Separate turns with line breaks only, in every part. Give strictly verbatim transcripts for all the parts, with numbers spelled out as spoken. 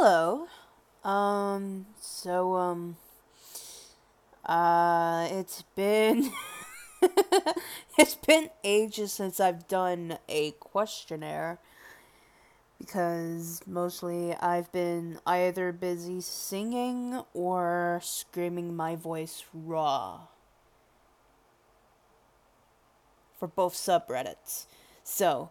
hello. Um, so, um, uh, it's been, it's been ages since I've done a questionnaire because mostly I've been either busy singing or screaming my voice raw for both subreddits. So,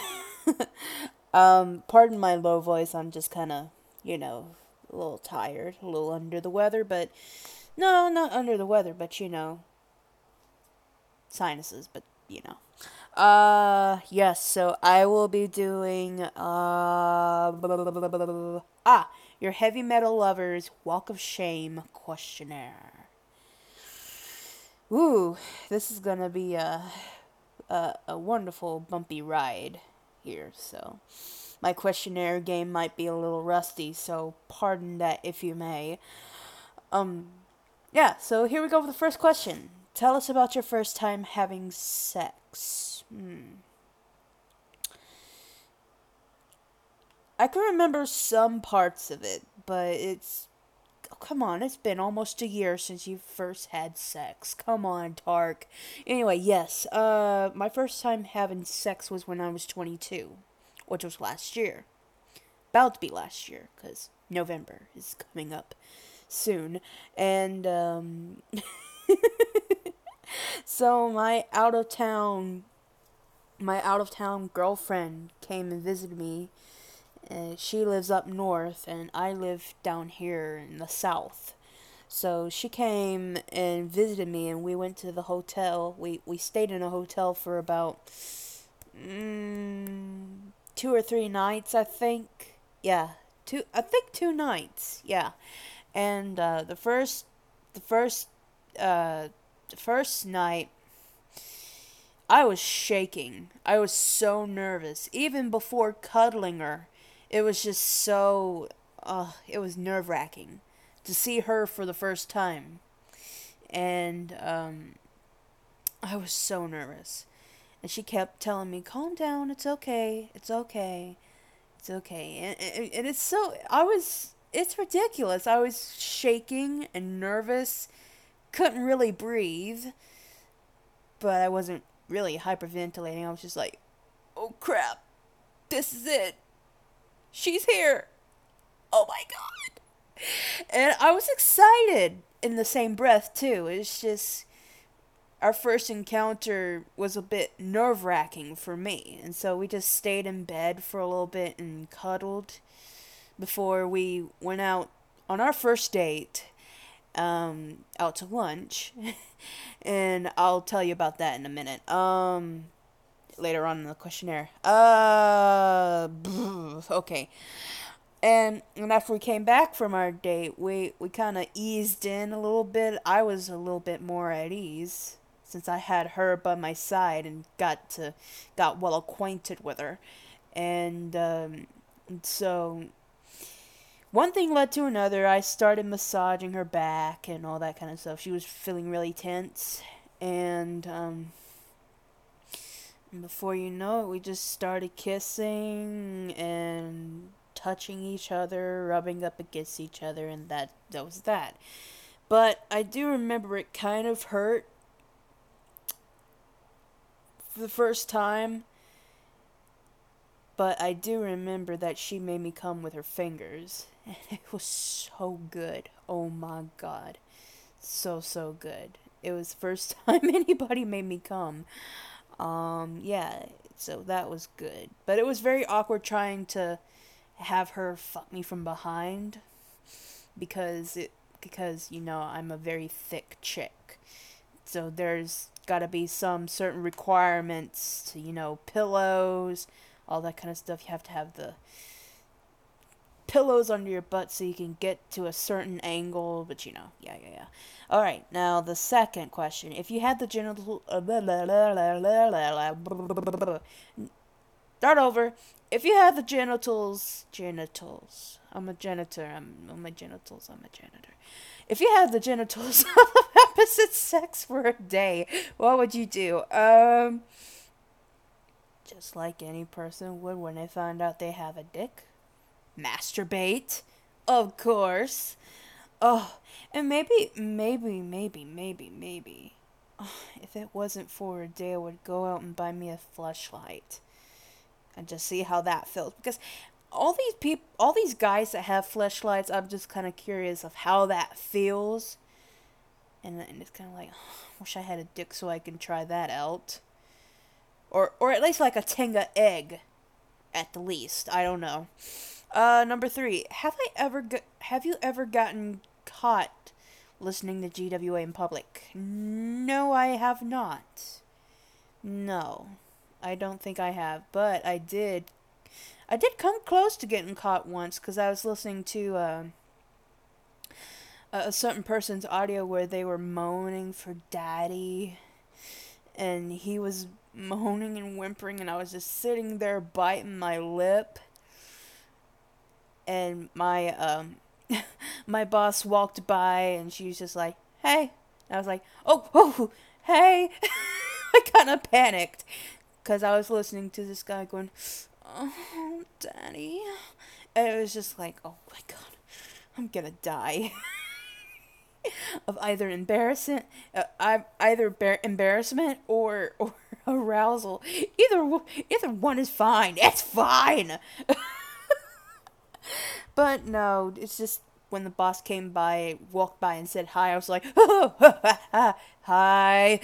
um, pardon my low voice, I'm just kind of, you know, a little tired, a little under the weather, but no, not under the weather, but you know, sinuses, but you know. Uh, yes, so I will be doing, uh, blah, blah, blah, blah, blah, ah, your heavy metal lovers walk of shame questionnaire. Ooh, this is gonna be a, a, a wonderful bumpy ride here, so. My questionnaire game might be a little rusty, so pardon that if you may. Um, yeah, so here we go with the first question. Tell us about your first time having sex. Hmm. I can remember some parts of it, but it's. Oh, come on, it's been almost a year since you first had sex. Come on, Tark. Anyway, yes, uh, my first time having sex was when I was twenty-two, which was last year. About to be last year, because November is coming up soon. And, um. So my out of town my out of town girlfriend came and visited me. Uh, she lives up north and I live down here in the south. So she came and visited me and we went to the hotel. We we stayed in a hotel for about mm, two or three nights, I think. Yeah, two I think two nights. Yeah. And uh, the first the first uh the first night I was shaking. I was so nervous. Even before cuddling her, it was just so. Uh, it was nerve wracking to see her for the first time. And um, I was so nervous. And she kept telling me, calm down, it's okay, it's okay, it's okay. And, and, and it's so. I was. It's ridiculous. I was shaking and nervous, couldn't really breathe, but I wasn't really hyperventilating. I was just like, oh crap, this is it. She's here. Oh my god. And I was excited in the same breath, too. It's just, our first encounter was a bit nerve wracking for me. And so we just stayed in bed for a little bit and cuddled before we went out on our first date, um, out to lunch. And I'll tell you about that in a minute. Um, later on in the questionnaire. Uh, okay. And and after we came back from our date, we we kind of eased in a little bit. I was a little bit more at ease since I had her by my side and got to got well acquainted with her, and um, so one thing led to another. I started massaging her back and all that kind of stuff. She was feeling really tense, and um, before you know it, we just started kissing and touching each other, rubbing up against each other, and that that was that. But I do remember it kind of hurt for the first time, but I do remember that she made me come with her fingers, and it was so good. Oh my god. So so good. It was the first time anybody made me come. Um yeah, so that was good. But it was very awkward trying to have her fuck me from behind because it because you know I'm a very thick chick. So there's got to be some certain requirements to, you know, pillows, all that kind of stuff. You have to have the pillows under your butt so you can get to a certain angle, but you know, yeah, yeah, yeah. All right, now the second question. If you had the genital Start over. If you had the genitals, genitals. I'm a janitor. I'm, I'm a genitals. I'm a janitor. If you had the genitals of opposite sex for a day, what would you do? Um, just like any person would when they find out they have a dick. Masturbate. Of course. Oh, and maybe, maybe, maybe, maybe, maybe. Oh, if it wasn't for a day, I would go out and buy me a flashlight and just see how that feels. Because all these people, all these guys that have flashlights, I'm just kind of curious of how that feels. And, and it's kind of like, oh, I wish I had a dick so I can try that out. Or, or at least like a Tenga egg, at the least. I don't know. Uh, number three. Have I ever go- have you ever gotten caught listening to G W A in public? No, I have not. No, I don't think I have, but I did. I did come close to getting caught once because I was listening to uh, a certain person's audio where they were moaning for daddy, and he was moaning and whimpering, and I was just sitting there biting my lip, and my um my boss walked by and she was just like, "Hey." And I was like, "Oh, oh, hey." I kind of panicked cuz I was listening to this guy going, "Oh, daddy." And it was just like, "Oh my god. I'm going to die." Of either embarrassment, uh, either bar- embarrassment or or arousal. Either either one is fine. It's fine. But no, it's just when the boss came by, walked by and said hi, I was like, hi.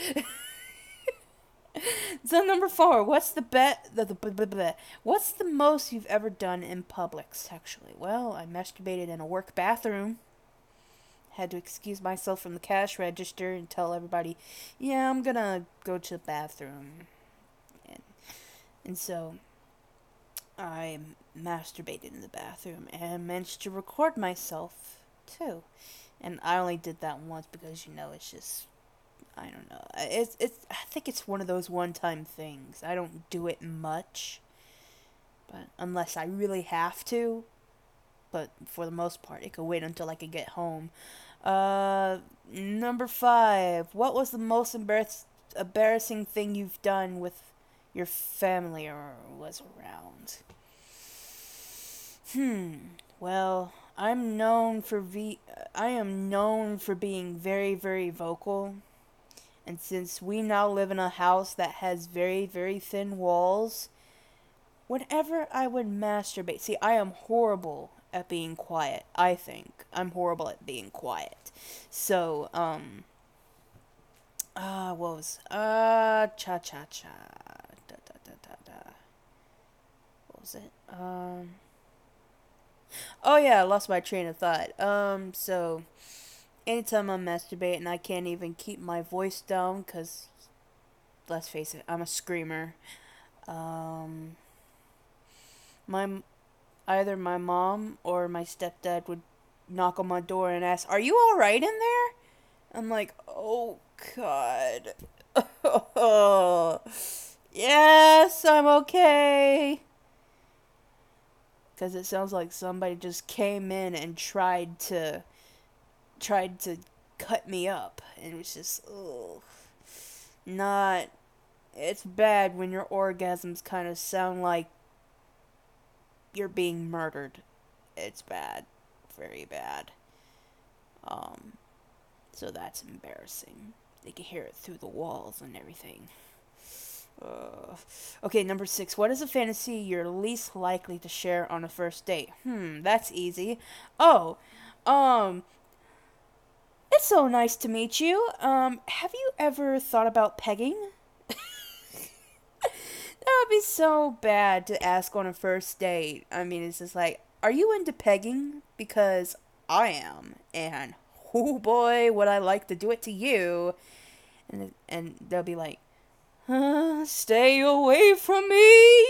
So number four, what's the bet? The, the, the, the, what's the most you've ever done in public sexually? Well, I masturbated in a work bathroom. Had to excuse myself from the cash register and tell everybody, yeah, I'm gonna go to the bathroom. And, and so I masturbated in the bathroom and managed to record myself too. And I only did that once because, you know, it's just, I don't know. It's it's I think it's one of those one-time things. I don't do it much, but unless I really have to. But for the most part, it could wait until I could get home. Uh, number five. What was the most embarrass- embarrassing thing you've done with your family or was around? Hmm. Well, I'm known for v. I am known for being very, very vocal. And since we now live in a house that has very, very thin walls, whenever I would masturbate, see, I am horrible at being quiet. I think I'm horrible at being quiet. So, um, ah, uh, what was uh cha cha cha da da da da da. What was it? Um. Oh yeah, I lost my train of thought. Um, so anytime I masturbate and I can't even keep my voice down, cause let's face it, I'm a screamer. Um, my either my mom or my stepdad would knock on my door and ask, "Are you all right in there?" I'm like, "Oh God, yes, I'm okay." Because it sounds like somebody just came in and tried to tried to cut me up, and it was just ugh, not. It's bad when your orgasms kind of sound like you're being murdered. It's bad, very bad. Um, so that's embarrassing. They can hear it through the walls and everything. Uh, okay, number six. What is a fantasy you're least likely to share on a first date? Hmm, that's easy. Oh, um, it's so nice to meet you. Um, have you ever thought about pegging? That would be so bad to ask on a first date. I mean, it's just like, are you into pegging? Because I am, and oh boy, would I like to do it to you. And and they'll be like, uh, stay away from me.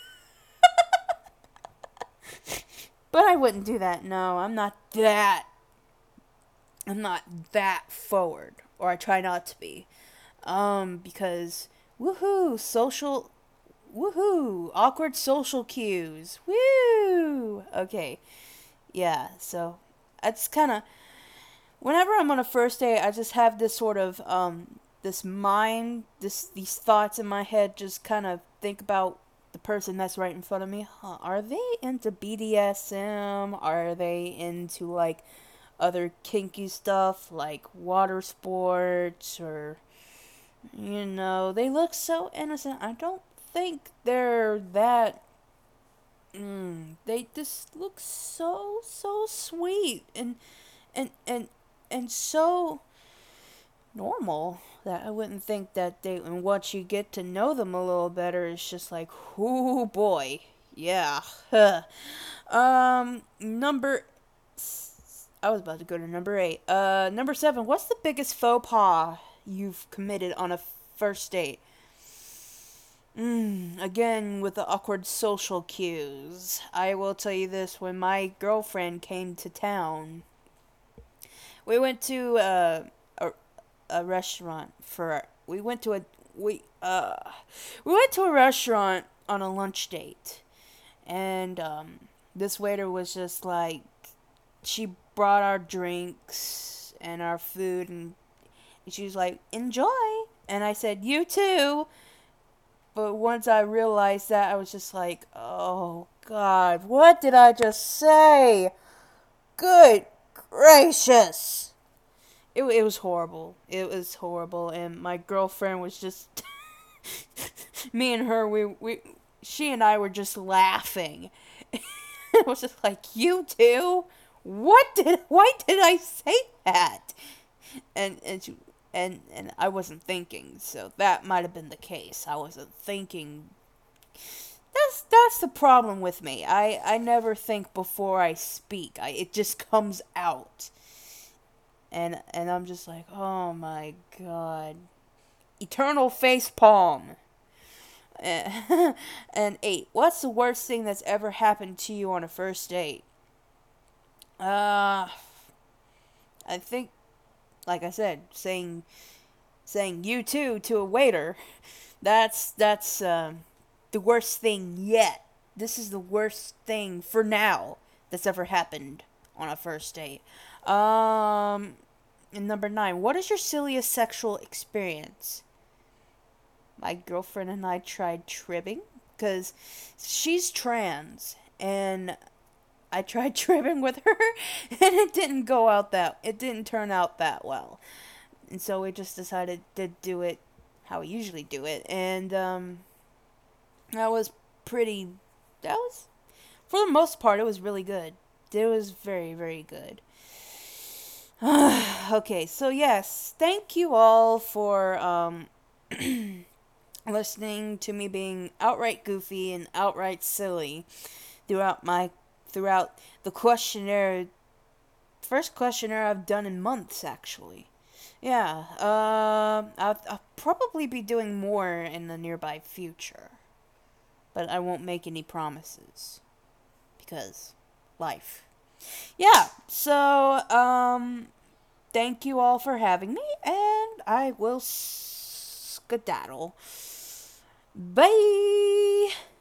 But I wouldn't do that. No, I'm not that. I'm not that forward, or I try not to be. Um, because woohoo, social, woohoo, awkward social cues. Woo. Okay, yeah. So it's kind of whenever I'm on a first date, I just have this sort of um this mind, this these thoughts in my head. Just kind of think about the person that's right in front of me, huh, are they into B D S M? Are they into like other kinky stuff like water sports, or you know, they look so innocent. I don't think they're that. Mm, they just look so so sweet and and and and so normal that I wouldn't think that they. And once you get to know them a little better, it's just like, oh boy, yeah. um, number. I was about to go to number eight. Uh, number seven. What's the biggest faux pas you've committed on a first date? Mm, again, with the awkward social cues. I will tell you this: when my girlfriend came to town, we went to uh, a a restaurant for. We went to a we uh we went to a restaurant on a lunch date, and um, this waiter was just like, she brought our drinks and our food, and she was like, enjoy, and I said, you too. But once I realized that, I was just like, oh God, what did I just say? Good gracious. It, it was horrible. It was horrible. And my girlfriend was just, me and her, we, we, she and I were just laughing. It was just like, you too? What did, why did I say that? And, and she, and and I wasn't thinking, so that might have been the case. I wasn't thinking. That's that's the problem with me. I I never think before I speak. I it just comes out, and and I'm just like, oh my God, eternal face palm. And eight. What's the worst thing that's ever happened to you on a first date? Uh, I think, like I said, saying saying you too to a waiter, that's that's um, the worst thing yet. This is the worst thing for now that's ever happened on a first date. Um, and number nine, what is your silliest sexual experience? My girlfriend and I tried tribbing, because she's trans, and I tried tribbing with her, and it didn't go out that, it didn't turn out that well. And so we just decided to do it how we usually do it. And, um, that was pretty, that was, for the most part, it was really good. It was very, very good. Okay, so yes, thank you all for, um, listening to me being outright goofy and outright silly throughout my, throughout the questionnaire, first questionnaire I've done in months, actually. Yeah, uh, I'll, I'll probably be doing more in the nearby future. But I won't make any promises. Because life. Yeah, so, um, thank you all for having me, and I will skedaddle. Bye!